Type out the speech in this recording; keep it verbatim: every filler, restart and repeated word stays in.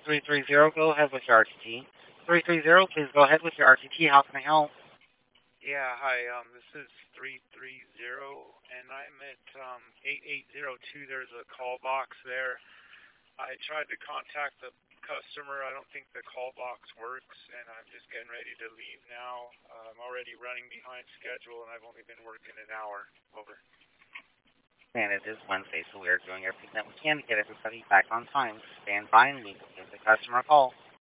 three three zero. Go ahead with your R T T. three three zero, please go ahead with your R T T. How can I help? Yeah, hi, um, this is three three zero, and I'm at, um, eight eight zero two. There's a call box there. I tried to contact the customer. I don't think the call box works, and I'm just getting ready to leave now. Uh, I'm already running behind schedule, and I've only been working an hour. Over. And it is Wednesday, so we are doing everything that we can to get everybody back on time. Stand by and we will give the customer a call.